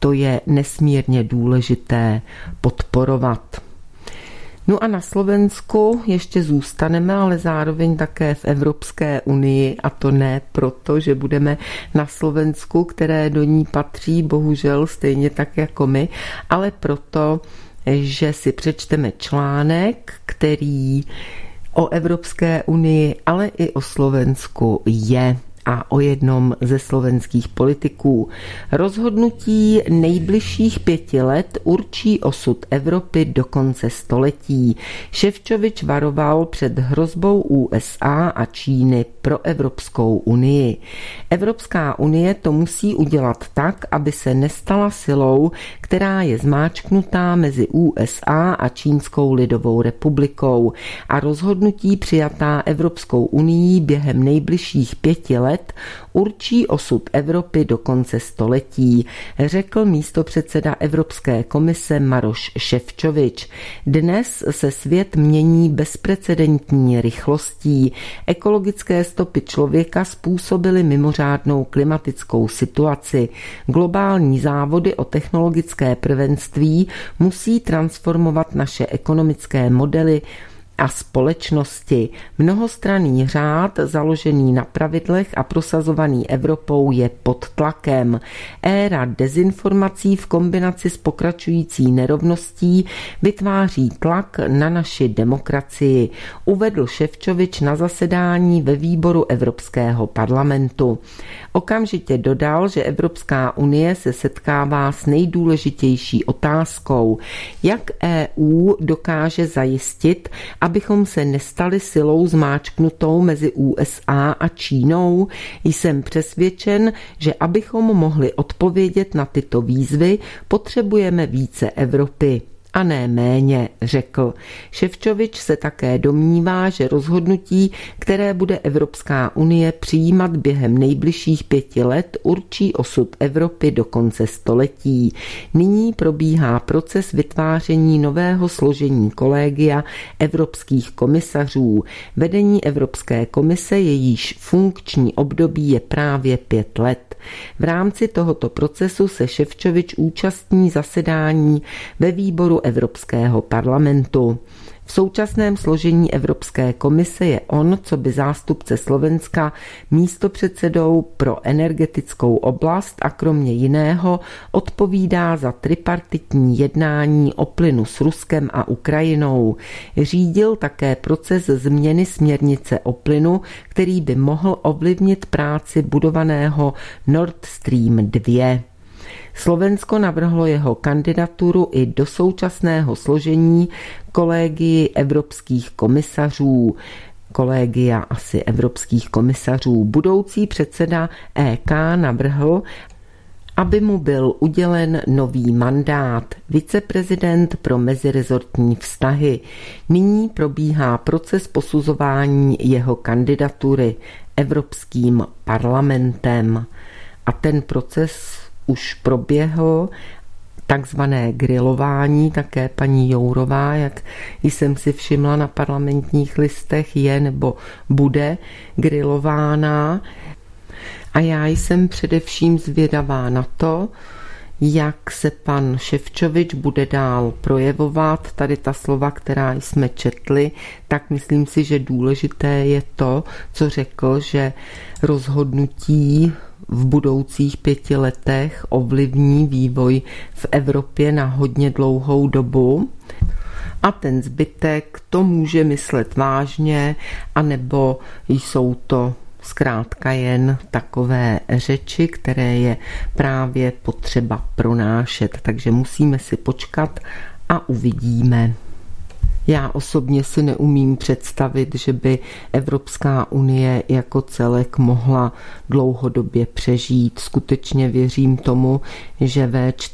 [SPEAKER 1] to je nesmírně důležité podporovat. No a na Slovensku ještě zůstaneme, ale zároveň také v Evropské unii, a to ne proto, že budeme na Slovensku, které do ní patří, bohužel stejně tak jako my, ale proto, že si přečteme článek, který o Evropské unii, ale i o Slovensku je, a o jednom ze slovenských politiků. Rozhodnutí nejbližších 5 let určí osud Evropy do konce století. Šefčovič varoval před hrozbou USA a Číny pro Evropskou unii. Evropská unie to musí udělat tak, aby se nestala silou, která je zmáčknutá mezi USA a Čínskou lidovou republikou, a rozhodnutí přijatá Evropskou unií během nejbližších 5 let určí osud Evropy do konce století, řekl místopředseda Evropské komise Maroš Šefčovič. Dnes se svět mění bezprecedentní rychlostí. Ekologické stopy člověka způsobily mimořádnou klimatickou situaci. Globální závody o technologické prvenství musí transformovat naše ekonomické modely a společnosti. Mnohostranný řád založený na pravidlech a prosazovaný Evropou je pod tlakem. Éra dezinformací v kombinaci s pokračující nerovností vytváří tlak na naši demokracii, uvedl Šefčovič na zasedání ve výboru Evropského parlamentu. Okamžitě dodal, že Evropská unie se setkává s nejdůležitější otázkou, jak EU dokáže zajistit, abychom se nestali silou zmáčknutou mezi USA a Čínou. Jsem přesvědčen, že abychom mohli odpovědět na tyto výzvy, potřebujeme více Evropy a ne méně, řekl. Šefčovič se také domnívá, že rozhodnutí, které bude Evropská unie přijímat během nejbližších 5 let, určí osud Evropy do konce století. Nyní probíhá proces vytváření nového složení kolegia evropských komisařů. Vedení Evropské komise, jejíž funkční období je právě 5 let. V rámci tohoto procesu se Šefčovič účastní zasedání ve výboru Evropského parlamentu. V současném složení Evropské komise je on, co by zástupce Slovenska, místopředsedou pro energetickou oblast a kromě jiného odpovídá za tripartitní jednání o plynu s Ruskem a Ukrajinou. Řídil také proces změny směrnice o plynu, který by mohl ovlivnit práci budovaného Nord Stream 2. Slovensko navrhlo jeho kandidaturu i do současného složení kolegii evropských komisařů. Kolegia asi evropských komisařů. Budoucí předseda EK navrhl, aby mu byl udělen nový mandát, viceprezident pro mezirezortní vztahy. Nyní probíhá proces posuzování jeho kandidatury Evropským parlamentem. A ten proces už proběhl, takzvané grilování, také paní Jourová, jak jsem si všimla na Parlamentních listech, je nebo bude grilována. A já jsem především zvědavá na to, jak se pan Šefčovič bude dál projevovat. Tady ta slova, která jsme četli, tak myslím si, že důležité je to, co řekl, že rozhodnutí v budoucích 5 letech ovlivní vývoj v Evropě na hodně dlouhou dobu. A ten zbytek to může myslet vážně, anebo jsou to zkrátka jen takové řeči, které je právě potřeba pronášet. Takže musíme si počkat a uvidíme. Já osobně si neumím představit, že by Evropská unie jako celek mohla dlouhodobě přežít. Skutečně věřím tomu, že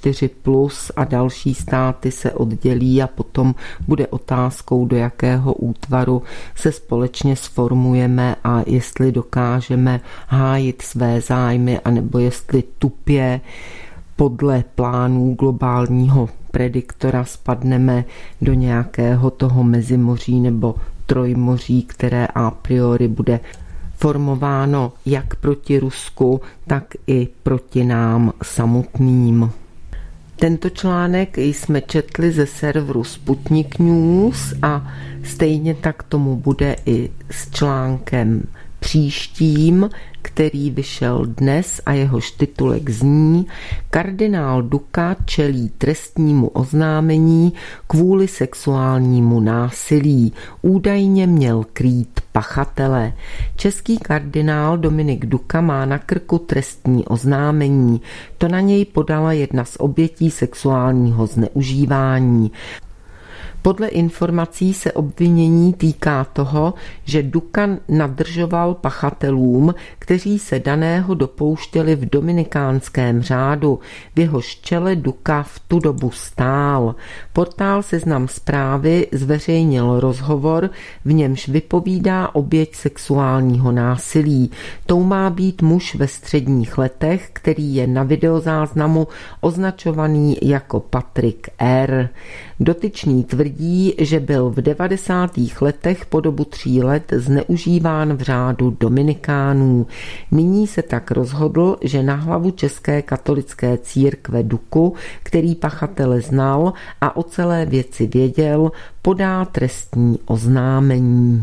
[SPEAKER 1] V4+ a další státy se oddělí a potom bude otázkou, do jakého útvaru se společně sformujeme a jestli dokážeme hájit své zájmy, anebo jestli tupě podle plánů globálního prediktora spadneme do nějakého toho mezimoří nebo trojmoří, které a priori bude formováno jak proti Rusku, tak i proti nám samotným. Tento článek jsme četli ze serveru Sputnik News a stejně tak tomu bude i s článkem příštím, který vyšel dnes a jehož titulek zní: Kardinál Duka čelí trestnímu oznámení kvůli sexuálnímu násilí. Údajně měl krýt pachatele. Český kardinál Dominik Duka má na krku trestní oznámení. To na něj podala jedna z obětí sexuálního zneužívání. Podle informací se obvinění týká toho, že Duka nadržoval pachatelům, kteří se daného dopouštěli v dominikánském řádu, v jehož čele Duka v tu dobu stál. Portál Seznam Zprávy zveřejnil rozhovor, v němž vypovídá oběť sexuálního násilí. Tou má být muž ve středních letech, který je na videozáznamu označovaný jako Patrik R. Dotyčný tvrdí, že byl v 90. letech po dobu 3 let zneužíván v řádu dominikánů. Nyní se tak rozhodl, že na hlavu České katolické církve Duku, který pachatele znal a o celé věci věděl, podá trestní oznámení.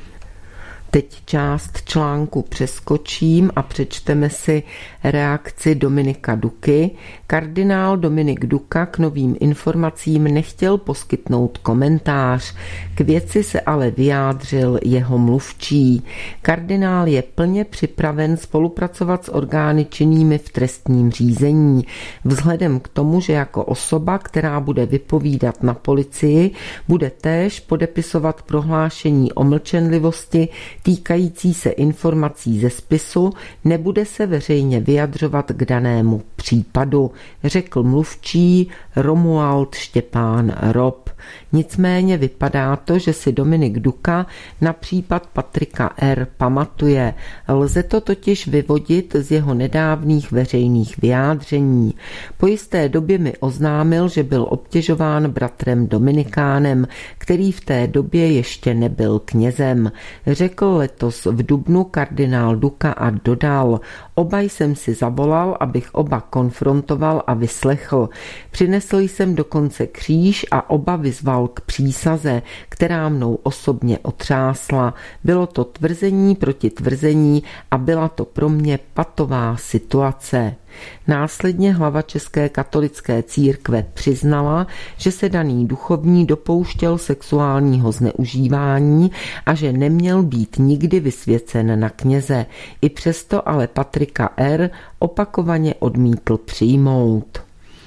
[SPEAKER 1] Teď část článku přeskočím a přečteme si reakci Dominika Duky. Kardinál Dominik Duka k novým informacím nechtěl poskytnout komentář. K věci se ale vyjádřil jeho mluvčí. Kardinál je plně připraven spolupracovat s orgány činnými v trestním řízení. Vzhledem k tomu, že jako osoba, která bude vypovídat na policii, bude též podepisovat prohlášení o mlčenlivosti týkající se informací ze spisu, nebude se veřejně vyjadřovat k danému případu, řekl mluvčí Romuald Štěpán Rob. Nicméně vypadá to, že si Dominik Duka na případ Patrika R. pamatuje. Lze to totiž vyvodit z jeho nedávných veřejných vyjádření. Po jisté době mi oznámil, že byl obtěžován bratrem Dominikánem, který v té době ještě nebyl knězem. Řekl letos v dubnu kardinál Duka a dodal: oba jsem si zavolal, abych oba konfrontoval a vyslechl. Přinesl jsem dokonce kříž a oba vyzval k přísaze, která mnou osobně otřásla. Bylo to tvrzení proti tvrzení a byla to pro mě patová situace. Následně hlava České katolické církve přiznala, že se daný duchovní dopouštěl sexuálního zneužívání a že neměl být nikdy vysvěcen na kněze. I přesto ale Patrika R. opakovaně odmítl přijmout.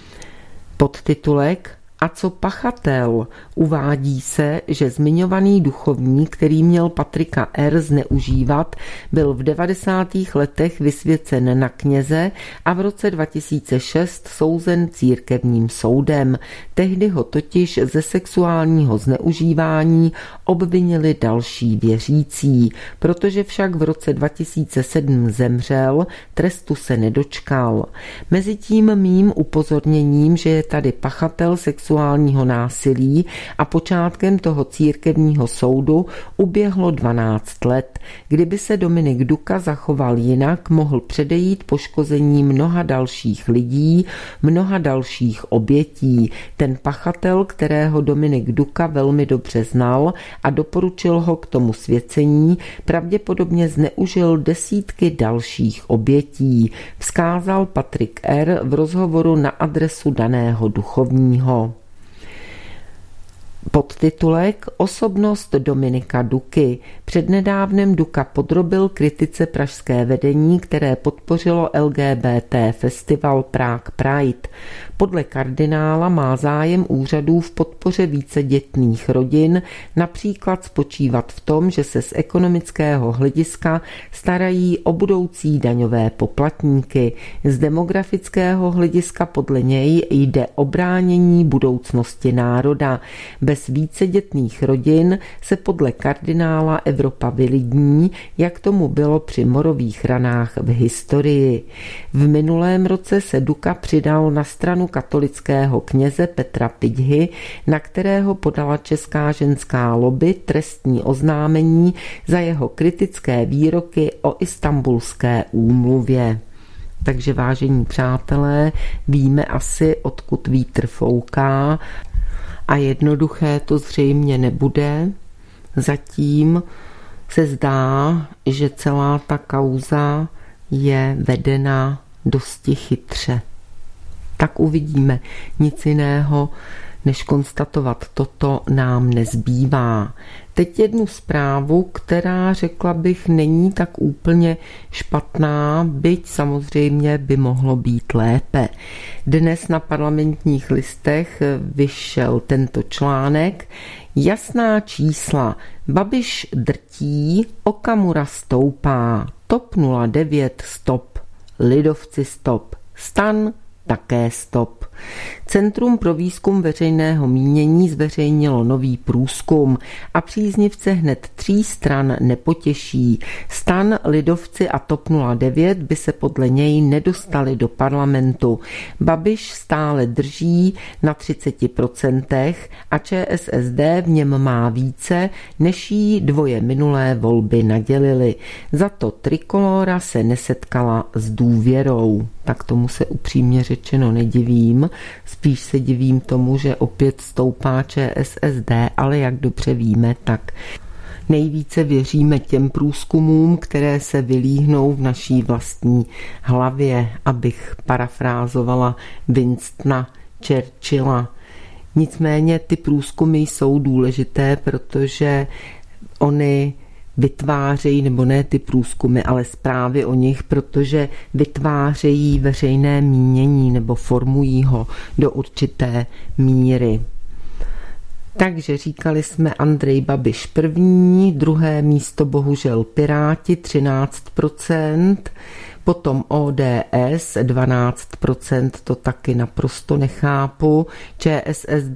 [SPEAKER 1] Podtitulek: A co pachatel? Uvádí se, že zmiňovaný duchovní, který měl Patrika R. zneužívat, byl v 90. letech vysvěcen na kněze a v roce 2006 souzen církevním soudem. Tehdy ho totiž ze sexuálního zneužívání obvinili další věřící. Protože však v roce 2007 zemřel, trestu se nedočkal. Mezitím mým upozorněním, že je tady pachatel sexuálního násilí a počátkem toho církevního soudu uběhlo 12 let. Kdyby se Dominik Duka zachoval jinak, mohl předejít poškození mnoha dalších lidí, mnoha dalších obětí. Ten pachatel, kterého Dominik Duka velmi dobře znal a doporučil ho k tomu svěcení, pravděpodobně zneužil desítky dalších obětí, vzkázal Patrik R. v rozhovoru na adresu daného duchovního. Podtitulek: Osobnost Dominika Duky. Přednedávnem Duka podrobil kritice pražské vedení, které podpořilo LGBT festival Prague Pride. Podle kardinála má zájem úřadů v podpoře vícedětných rodin například spočívat v tom, že se z ekonomického hlediska starají o budoucí daňové poplatníky. Z demografického hlediska podle něj jde o bránění budoucnosti národa. Bez vícedětných rodin se podle kardinála Evropa vylidní, jak tomu bylo při morových ranách v historii. V minulém roce se Duka přidal na stranu katolického kněze Petra Pidhy, na kterého podala Česká ženská lobby trestní oznámení za jeho kritické výroky o Istanbulské úmluvě. Takže vážení přátelé, víme asi, odkud vítr fouká a jednoduché to zřejmě nebude. Zatím se zdá, že celá ta kauza je vedena dosti chytře. Tak uvidíme. Nic jiného, než konstatovat toto, nám nezbývá. Teď jednu zprávu, která, řekla bych, není tak úplně špatná, byť samozřejmě by mohlo být lépe. Dnes na Parlamentních listech vyšel tento článek. Jasná čísla. Babiš drtí, Okamura stoupá. TOP 09 stop. Lidovci stop. STAN také stop. Centrum pro výzkum veřejného mínění zveřejnilo nový průzkum a příznivce hned 3 stran nepotěší. STAN, Lidovci a TOP 09 by se podle něj nedostali do parlamentu. Babiš stále drží na 30% a ČSSD v něm má více, než jí 2 minulé volby nadělily. Za to Trikolóra se nesetkala s důvěrou. Tak tomu se upřímně řečeno nedivím. Spíš se divím tomu, že opět stoupá ČSSD, ale jak dobře víme, tak nejvíce věříme těm průzkumům, které se vylíhnou v naší vlastní hlavě, abych parafrázovala Winstona Churchilla. Nicméně ty průzkumy jsou důležité, protože oni vytvářejí, nebo ne ty průzkumy, ale zprávy o nich, protože vytvářejí veřejné mínění nebo formují ho do určité míry. Takže říkali jsme Andrej Babiš první, druhé místo bohužel Piráti 13%, potom ODS 12%, to taky naprosto nechápu, ČSSD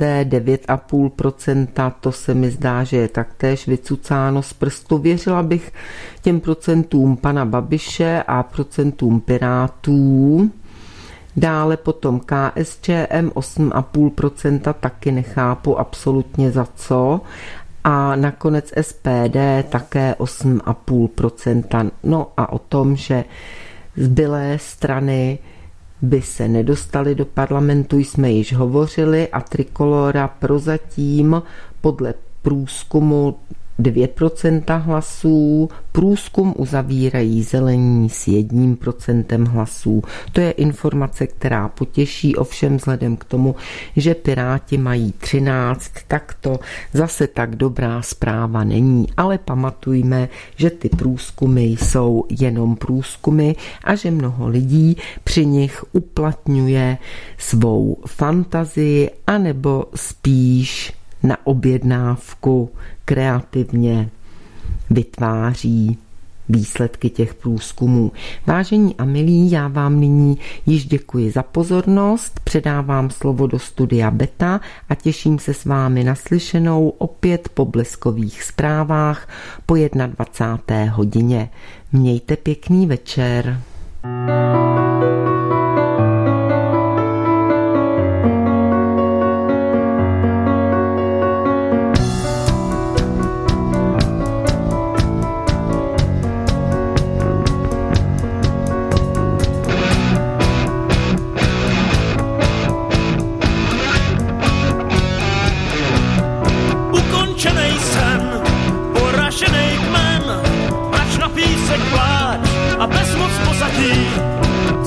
[SPEAKER 1] 9,5%, to se mi zdá, že je taktéž vycucáno z prstu. Věřila bych těm procentům pana Babiše a procentům Pirátů. Dále potom KSČM 8,5%, taky nechápu absolutně za co. A nakonec SPD také 8,5%. No a o tom, že zbylé strany by se nedostaly do parlamentu, jsme již hovořili a Trikolóra prozatím podle průzkumu 2% hlasů, průzkum uzavírají zelení s 1% hlasů. To je informace, která potěší, ovšem vzhledem k tomu, že Piráti mají 13, tak to zase tak dobrá zpráva není. Ale pamatujme, že ty průzkumy jsou jenom průzkumy a že mnoho lidí při nich uplatňuje svou fantazii anebo spíš na objednávku kreativně vytváří výsledky těch průzkumů. Vážení a milí, já vám nyní již děkuji za pozornost, předávám slovo do studia Beta a těším se s vámi naslyšenou opět po bleskových zprávách po 21. hodině. Mějte pěkný večer.
[SPEAKER 2] A bezmoc pozadí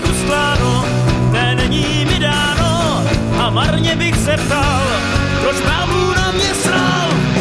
[SPEAKER 2] ustláno, ne, není mi dáno a marně bych se ptal, proč mámu na mě sral.